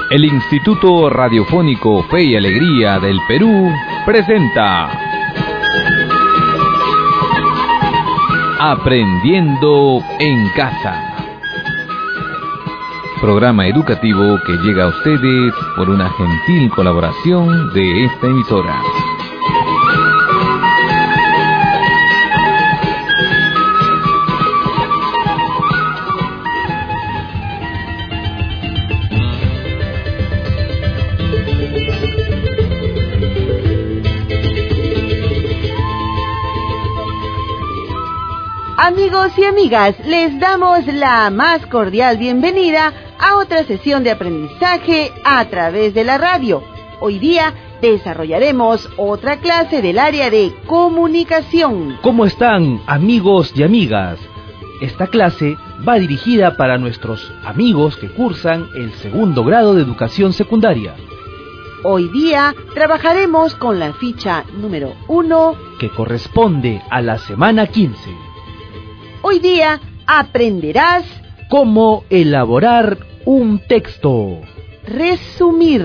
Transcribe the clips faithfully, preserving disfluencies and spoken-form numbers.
El Instituto Radiofónico Fe y Alegría del Perú presenta Aprendiendo en Casa, programa educativo que llega a ustedes por una gentil colaboración de esta emisora. Amigos y amigas, les damos la más cordial bienvenida a otra sesión de aprendizaje a través de la radio. Hoy día desarrollaremos otra clase del área de comunicación. ¿Cómo están, amigos y amigas? Esta clase va dirigida para nuestros amigos que cursan el segundo grado de educación secundaria. Hoy día trabajaremos con la ficha número uno, que corresponde a la semana quince. Hoy día aprenderás cómo elaborar un texto. Resumir.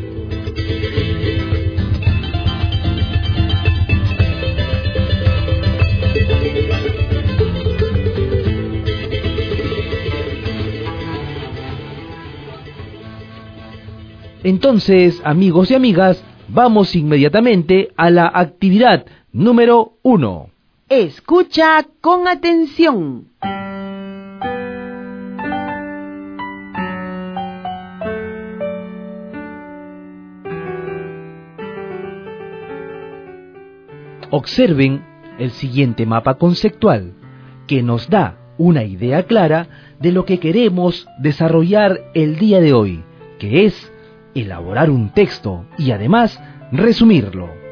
Entonces, amigos y amigas, vamos inmediatamente a la actividad número uno. Escucha con atención. Observen el siguiente mapa conceptual, que nos da una idea clara de lo que queremos desarrollar el día de hoy, que es elaborar un texto y además resumirlo.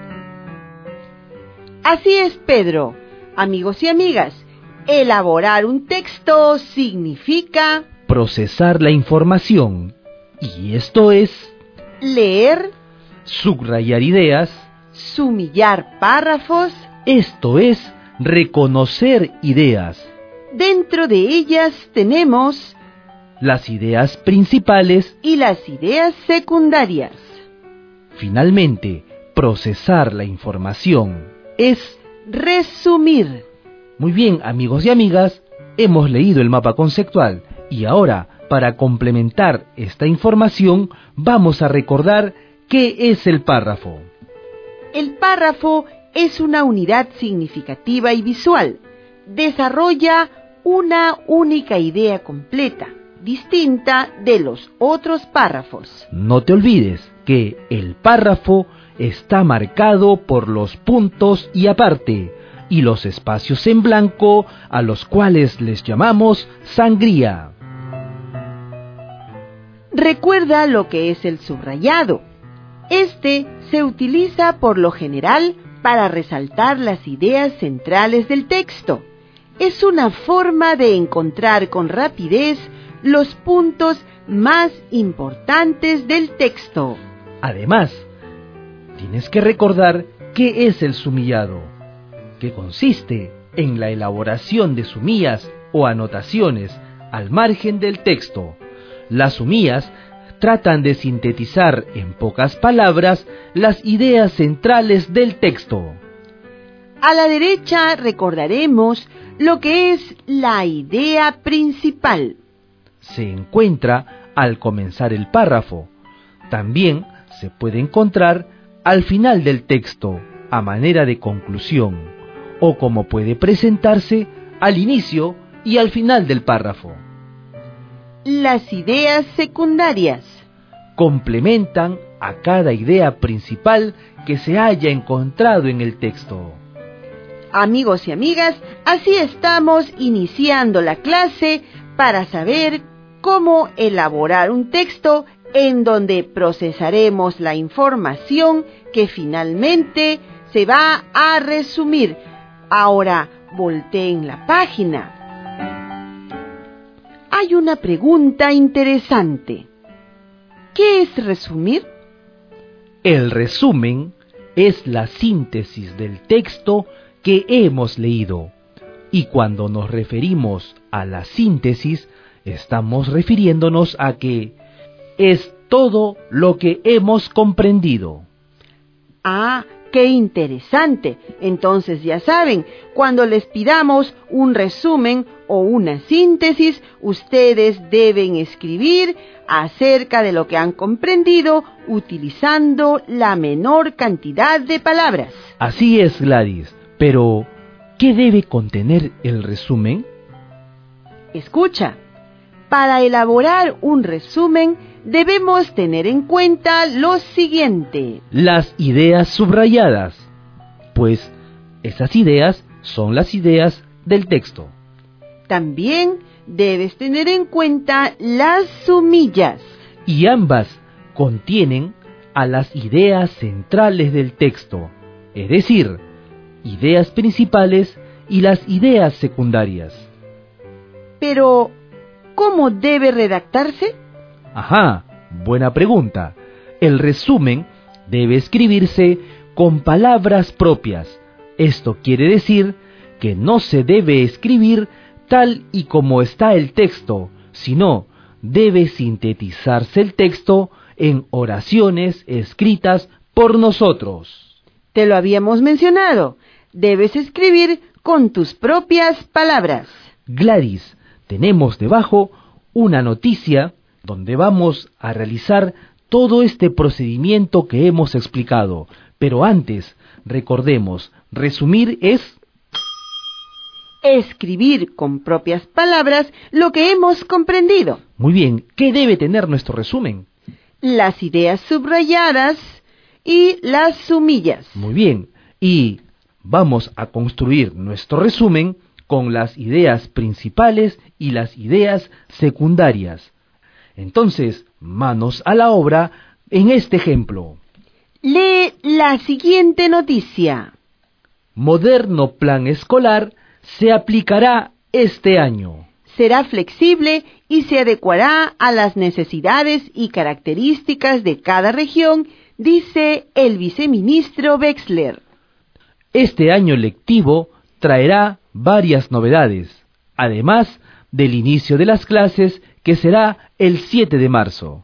Así es, Pedro. Amigos y amigas, elaborar un texto significa procesar la información, y esto es leer, subrayar ideas, sumillar párrafos, esto es reconocer ideas. Dentro de ellas tenemos las ideas principales y las ideas secundarias. Finalmente, procesar la información es resumir. Muy bien, amigos y amigas, hemos leído el mapa conceptual y ahora, para complementar esta información, vamos a recordar qué es el párrafo. El párrafo es una unidad significativa y visual. Desarrolla una única idea completa, distinta de los otros párrafos. No te olvides que el párrafo está marcado por los puntos y aparte, y los espacios en blanco, a los cuales les llamamos sangría. Recuerda lo que es el subrayado. Este se utiliza por lo general para resaltar las ideas centrales del texto. Es una forma de encontrar con rapidez los puntos más importantes del texto. Además, tienes que recordar qué es el sumillado, que consiste en la elaboración de sumillas o anotaciones al margen del texto. Las sumillas tratan de sintetizar en pocas palabras las ideas centrales del texto. A la derecha recordaremos lo que es la idea principal. Se encuentra al comenzar el párrafo. También se puede encontrar al final del texto, a manera de conclusión, o como puede presentarse al inicio y al final del párrafo. Las ideas secundarias complementan a cada idea principal que se haya encontrado en el texto. Amigos y amigas, así estamos iniciando la clase para saber cómo elaborar un texto en donde procesaremos la información que finalmente se va a resumir. Ahora volteen la página. Hay una pregunta interesante. ¿Qué es resumir? El resumen es la síntesis del texto que hemos leído. Y cuando nos referimos a la síntesis, estamos refiriéndonos a que es todo lo que hemos comprendido. Ah, ¡qué interesante! Entonces ya saben, cuando les pidamos un resumen o una síntesis, ustedes deben escribir acerca de lo que han comprendido utilizando la menor cantidad de palabras. Así es, Gladys, pero ¿qué debe contener el resumen? Escucha, para elaborar un resumen debemos tener en cuenta lo siguiente. Las ideas subrayadas, pues esas ideas son las ideas del texto. También debes tener en cuenta las sumillas. Y ambas contienen a las ideas centrales del texto, es decir, ideas principales y las ideas secundarias. Pero, ¿cómo debe redactarse? Ajá, buena pregunta. El resumen debe escribirse con palabras propias. Esto quiere decir que no se debe escribir tal y como está el texto, sino debe sintetizarse el texto en oraciones escritas por nosotros. Te lo habíamos mencionado. Debes escribir con tus propias palabras. Gladys, tenemos debajo una noticia donde vamos a realizar todo este procedimiento que hemos explicado. Pero antes, recordemos, resumir es escribir con propias palabras lo que hemos comprendido. Muy bien, ¿qué debe tener nuestro resumen? Las ideas subrayadas y las sumillas. Muy bien, y vamos a construir nuestro resumen con las ideas principales y las ideas secundarias. Entonces, manos a la obra en este ejemplo. Lee la siguiente noticia. Moderno plan escolar se aplicará este año. Será flexible y se adecuará a las necesidades y características de cada región, dice el viceministro Wexler. Este año lectivo traerá varias novedades, además del inicio de las clases que será el siete de marzo.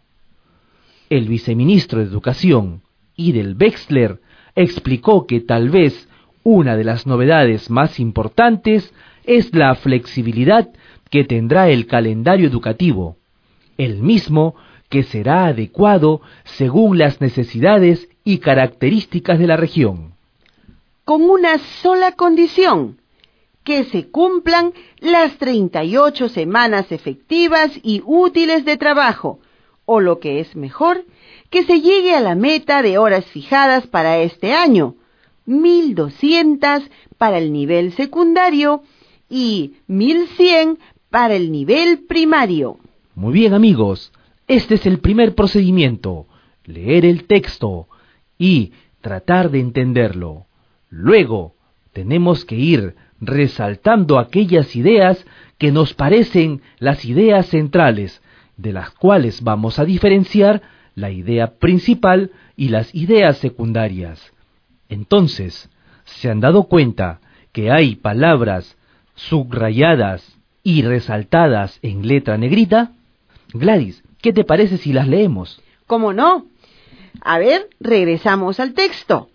El viceministro de Educación, Idel Wexler, explicó que tal vez una de las novedades más importantes es la flexibilidad que tendrá el calendario educativo, el mismo que será adecuado según las necesidades y características de la región. Con una sola condición, que se cumplan las treinta y ocho semanas efectivas y útiles de trabajo, o lo que es mejor, que se llegue a la meta de horas fijadas para este año, mil doscientas para el nivel secundario y mil cien para el nivel primario. Muy bien, amigos, este es el primer procedimiento, leer el texto y tratar de entenderlo. Luego, tenemos que ir resaltando aquellas ideas que nos parecen las ideas centrales, de las cuales vamos a diferenciar la idea principal y las ideas secundarias. Entonces, ¿se han dado cuenta que hay palabras subrayadas y resaltadas en letra negrita? Gladys, ¿qué te parece si las leemos? ¿Cómo no? A ver, regresamos al texto.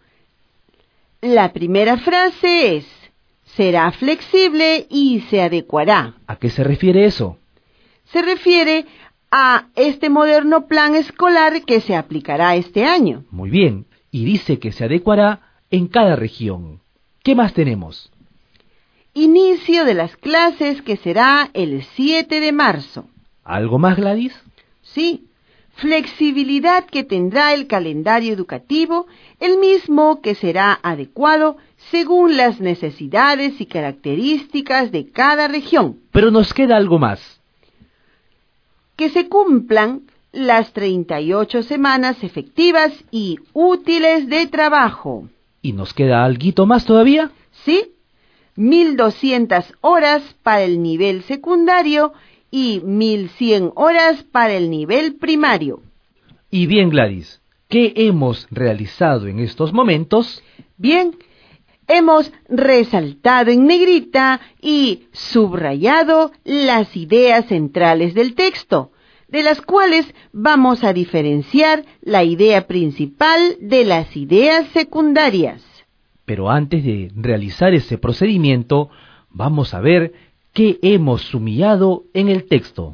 La primera frase es: será flexible y se adecuará. ¿A qué se refiere eso? Se refiere a este moderno plan escolar que se aplicará este año. Muy bien, y dice que se adecuará en cada región. ¿Qué más tenemos? Inicio de las clases que será el siete de marzo. ¿Algo más, Gladys? Sí, flexibilidad que tendrá el calendario educativo, el mismo que será adecuado según las necesidades y características de cada región. Pero nos queda algo más. Que se cumplan las treinta y ocho semanas efectivas y útiles de trabajo. ¿Y nos queda alguito más todavía? Sí, mil doscientas horas para el nivel secundario y mil cien horas para el nivel primario. Y bien, Gladys, ¿qué hemos realizado en estos momentos? Bien, hemos resaltado en negrita y subrayado las ideas centrales del texto. de las cuales vamos a diferenciar la idea principal de las ideas secundarias. Pero antes de realizar ese procedimiento, vamos a ver qué hemos sumillado en el texto.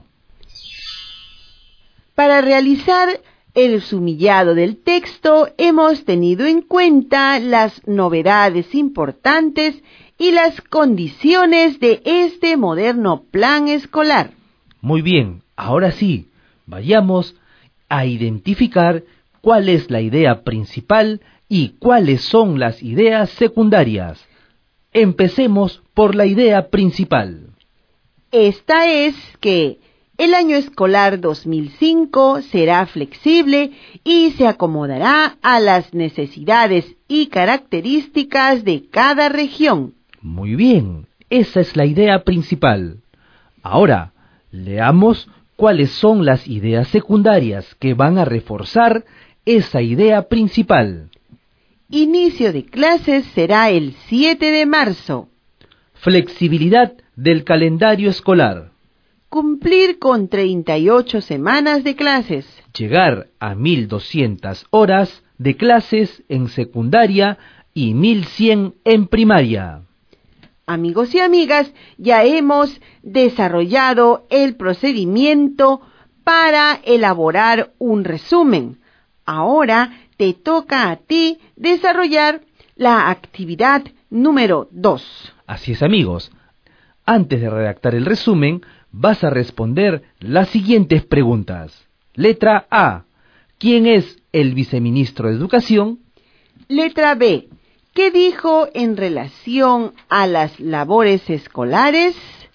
Para realizar el sumillado del texto, hemos tenido en cuenta las novedades importantes y las condiciones de este moderno plan escolar. Muy bien, ahora sí, vayamos a identificar cuál es la idea principal y cuáles son las ideas secundarias. Empecemos por la idea principal. Esta es que el año escolar dos mil cinco será flexible y se acomodará a las necesidades y características de cada región. Muy bien, esa es la idea principal. Ahora, leamos cuáles son las ideas secundarias que van a reforzar esa idea principal. Inicio de clases será el siete de marzo. Flexibilidad del calendario escolar. Cumplir con treinta y ocho semanas de clases. Llegar a mil doscientas horas de clases en secundaria y mil cien en primaria. Amigos y amigas, ya hemos desarrollado el procedimiento para elaborar un resumen. Ahora te toca a ti desarrollar la actividad número dos. Así es, amigos. Antes de redactar el resumen, vas a responder las siguientes preguntas. Letra A. ¿Quién es el viceministro de Educación? Letra B. ¿Qué dijo en relación a las labores escolares?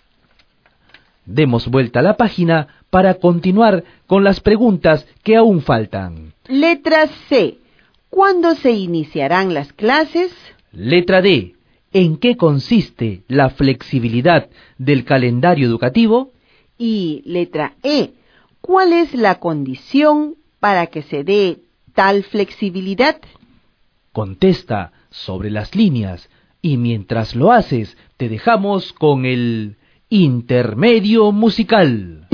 Demos vuelta a la página para continuar con las preguntas que aún faltan. Letra C. ¿Cuándo se iniciarán las clases? Letra D. ¿En qué consiste la flexibilidad del calendario educativo? Y letra E. ¿Cuál es la condición para que se dé tal flexibilidad? Contesta sobre las líneas y mientras lo haces te dejamos con el intermedio musical.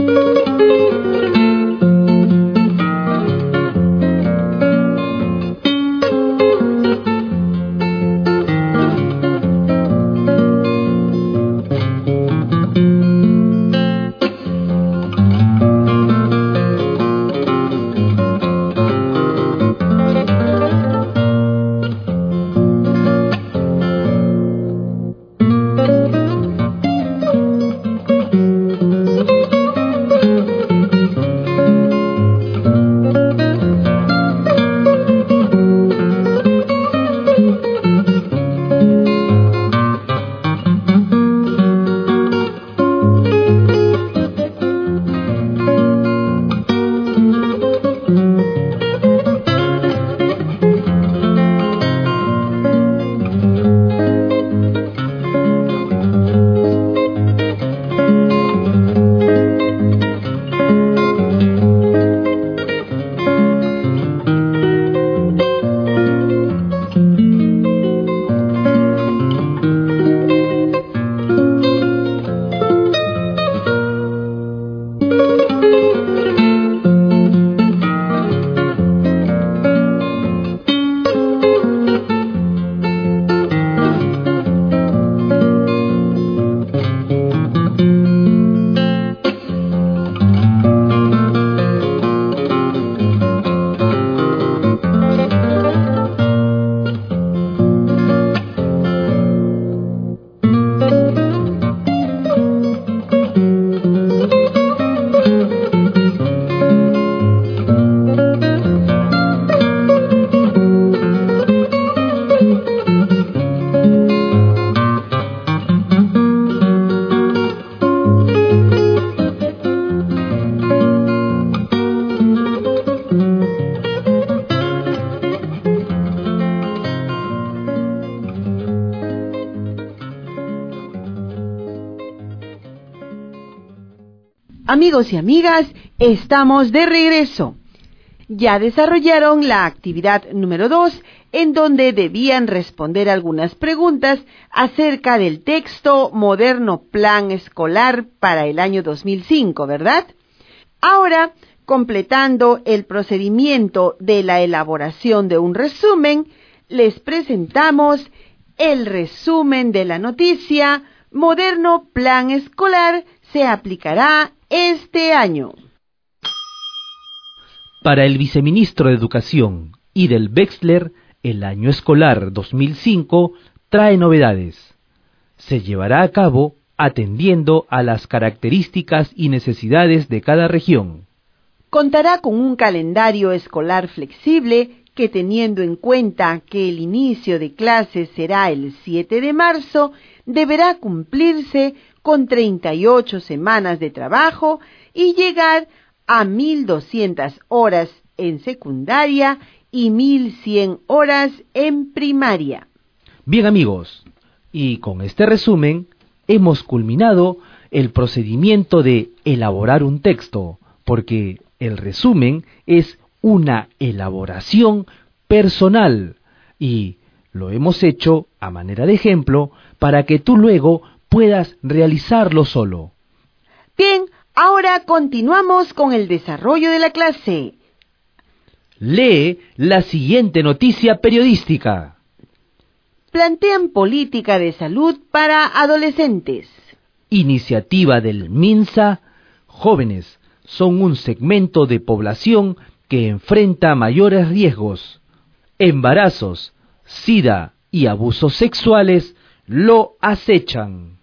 Amigos y amigas, estamos de regreso. Ya desarrollaron la actividad número dos, en donde debían responder algunas preguntas acerca del texto Moderno Plan Escolar para el año dos mil cinco, ¿verdad? Ahora, completando el procedimiento de la elaboración de un resumen, les presentamos el resumen de la noticia Moderno Plan Escolar se aplicará este año. Para el viceministro de Educación y del Wexler, el año escolar dos mil cinco trae novedades. Se llevará a cabo atendiendo a las características y necesidades de cada región. Contará con un calendario escolar flexible que, teniendo en cuenta que el inicio de clases será el siete de marzo, deberá cumplirse con treinta y ocho semanas de trabajo y llegar a mil doscientas horas en secundaria y mil cien horas en primaria. Bien, amigos, y con este resumen hemos culminado el procedimiento de elaborar un texto, porque el resumen es una elaboración personal y lo hemos hecho a manera de ejemplo para que tú luego puedas realizarlo solo. Bien, ahora continuamos con el desarrollo de la clase. Lee la siguiente noticia periodística. Plantean política de salud para adolescentes. Iniciativa del MINSA. Jóvenes son un segmento de población que enfrenta mayores riesgos. Embarazos, SIDA y abusos sexuales lo acechan.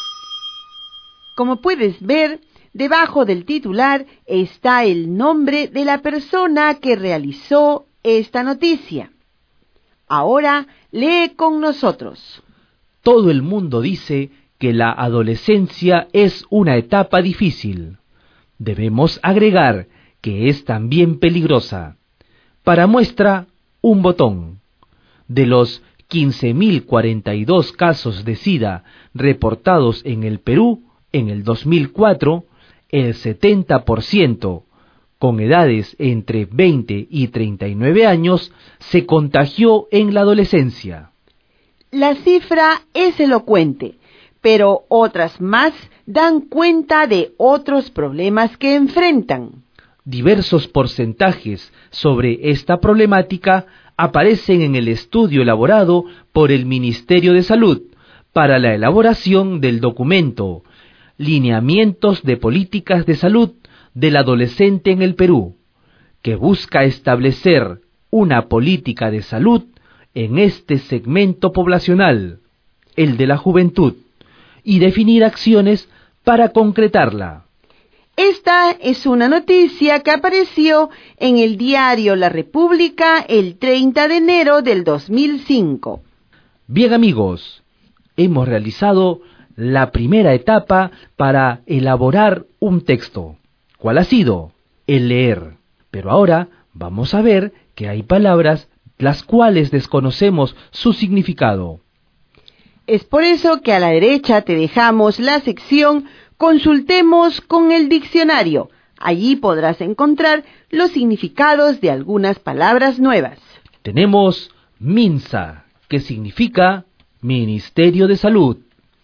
Como puedes ver, debajo del titular está el nombre de la persona que realizó esta noticia. Ahora lee con nosotros. Todo el mundo dice que la adolescencia es una etapa difícil. Debemos agregar que es también peligrosa. Para muestra, un botón. De los quince mil cuarenta y dos casos de SIDA reportados en el Perú en el dos mil cuatro, el setenta por ciento, con edades entre veinte y treinta y nueve años, se contagió en la adolescencia. La cifra es elocuente, pero otras más dan cuenta de otros problemas que enfrentan. Diversos porcentajes sobre esta problemática aparecen en el estudio elaborado por el Ministerio de Salud para la elaboración del documento Lineamientos de Políticas de Salud del Adolescente en el Perú, que busca establecer una política de salud en este segmento poblacional, el de la juventud, y definir acciones para concretarla. Esta es una noticia que apareció en el diario La República el treinta de enero del dos mil cinco. Bien, amigos, hemos realizado la primera etapa para elaborar un texto. ¿Cuál ha sido? El leer. Pero ahora vamos a ver que hay palabras las cuales desconocemos su significado. Es por eso que a la derecha te dejamos la sección Consultemos con el diccionario. Allí podrás encontrar los significados de algunas palabras nuevas. Tenemos MINSA, que significa Ministerio de Salud.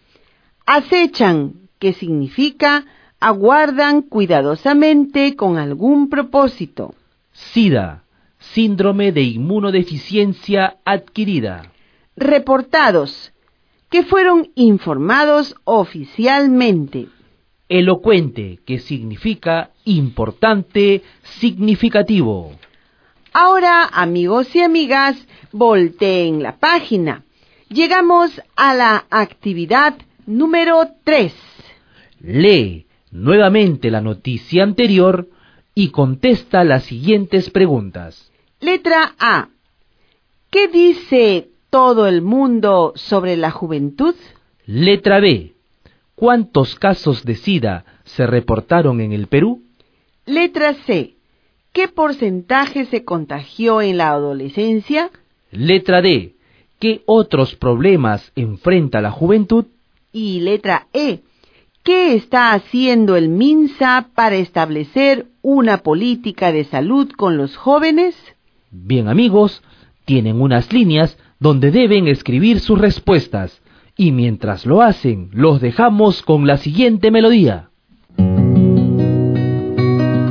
Acechan, que significa aguardan cuidadosamente con algún propósito. SIDA, síndrome de inmunodeficiencia adquirida. Reportados, que fueron informados oficialmente. Elocuente, que significa importante, significativo. Ahora, amigos y amigas, volteen la página. Llegamos a la actividad número tres. Lee nuevamente la noticia anterior y contesta las siguientes preguntas. Letra A. ¿Qué dice todo el mundo sobre la juventud? Letra B. ¿Cuántos casos de SIDA se reportaron en el Perú? Letra C. ¿Qué porcentaje se contagió en la adolescencia? Letra D. ¿Qué otros problemas enfrenta la juventud? Y letra E. ¿Qué está haciendo el MINSA para establecer una política de salud con los jóvenes? Bien, amigos, tienen unas líneas donde deben escribir sus respuestas, y mientras lo hacen, los dejamos con la siguiente melodía.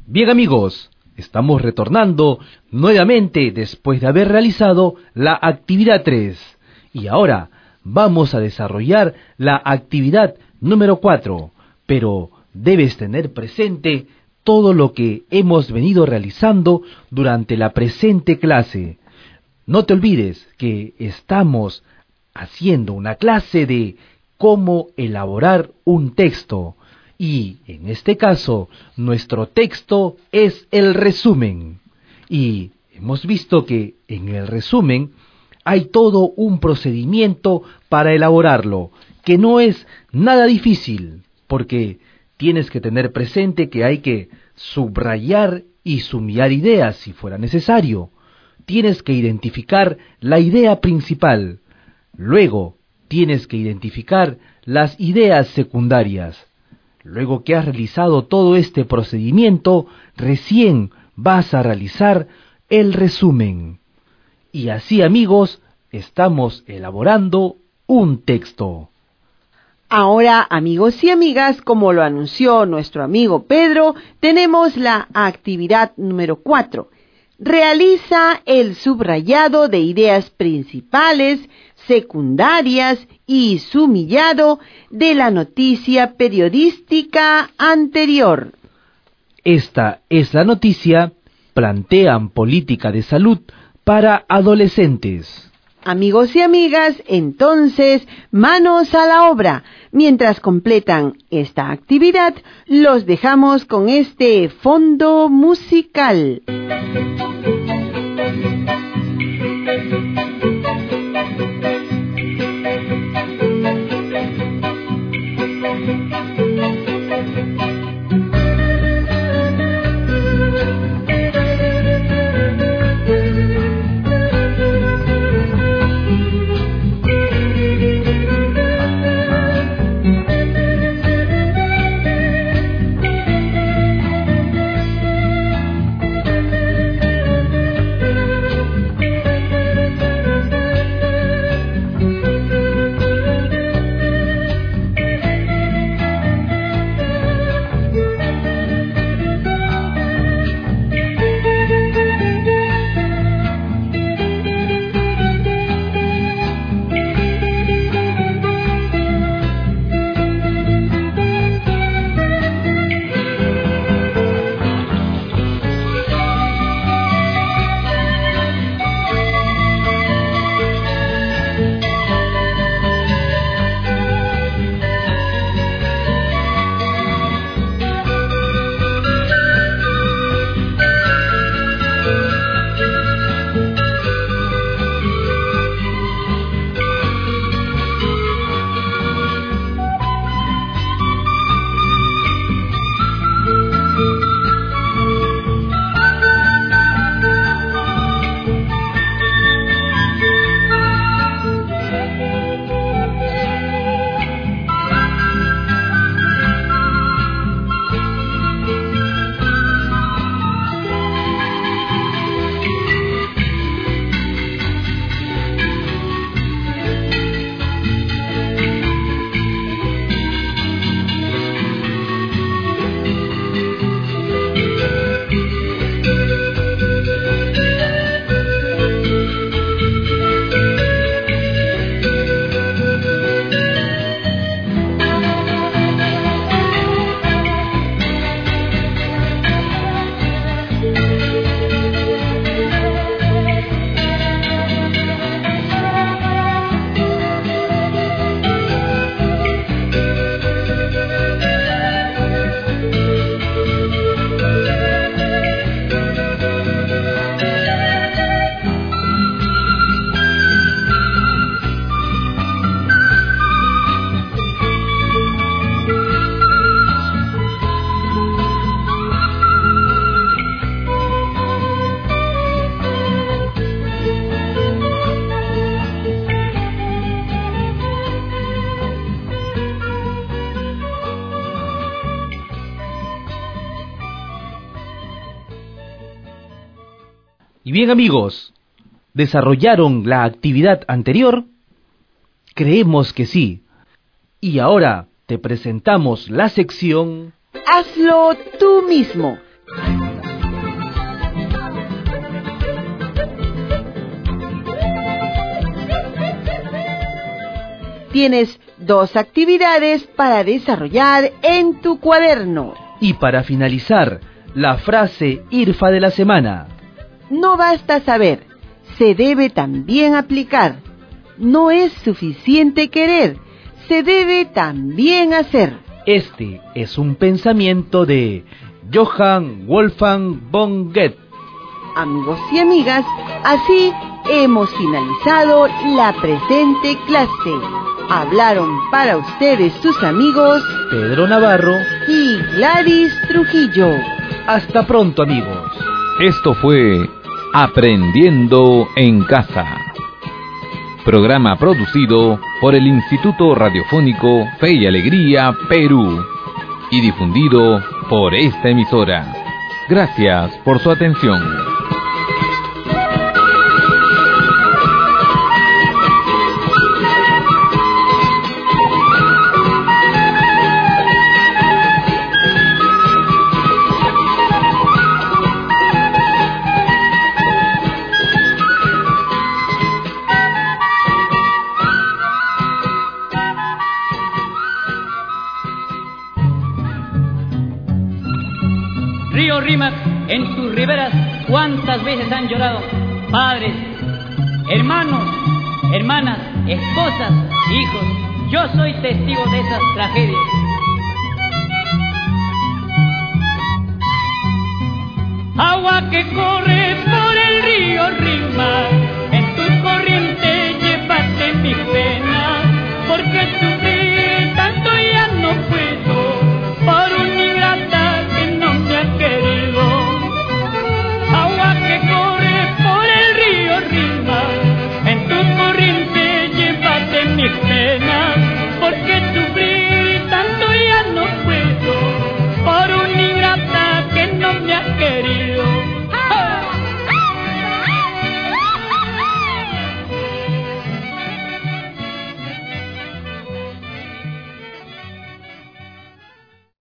Bien amigos, estamos retornando nuevamente después de haber realizado la actividad tres. Y ahora vamos a desarrollar la actividad número cuatro. Pero debes tener presente todo lo que hemos venido realizando durante la presente clase. No te olvides que estamos haciendo una clase de cómo elaborar un texto. Y en este caso, nuestro texto es el resumen. Y hemos visto que en el resumen hay todo un procedimiento para elaborarlo, que no es nada difícil, porque tienes que tener presente que hay que subrayar y subrayar ideas si fuera necesario. Tienes que identificar la idea principal. Luego, tienes que identificar las ideas secundarias. Luego que has realizado todo este procedimiento, recién vas a realizar el resumen. Y así, amigos, estamos elaborando un texto. Ahora, amigos y amigas, como lo anunció nuestro amigo Pedro, tenemos la actividad número cuatro. Realiza el subrayado de ideas principales, secundarias y sumillado de la noticia periodística anterior. Esta es la noticia: plantean política de salud para adolescentes. Amigos y amigas, entonces, manos a la obra. Mientras completan esta actividad, los dejamos con este fondo musical. Y bien amigos, ¿desarrollaron la actividad anterior? Creemos que sí. Y ahora te presentamos la sección Hazlo tú mismo. Tienes dos actividades para desarrollar en tu cuaderno. Y para finalizar, la frase IRFA de la semana. No basta saber, se debe también aplicar. No es suficiente querer, se debe también hacer. Este es un pensamiento de Johann Wolfgang von Goethe. Amigos y amigas, así hemos finalizado la presente clase. Hablaron para ustedes sus amigos Pedro Navarro y Gladys Trujillo. Hasta pronto, amigos. Esto fue Aprendiendo en Casa. Programa producido por el Instituto Radiofónico Fe y Alegría, Perú, y difundido por esta emisora. Gracias por su atención. Río Rímac, en tus riberas, ¿cuántas veces han llorado padres, hermanos, hermanas, esposas, hijos? Yo soy testigo de esas tragedias. Agua que corre por el río Rímac, en tu corriente llévate mis penas, porque sufrí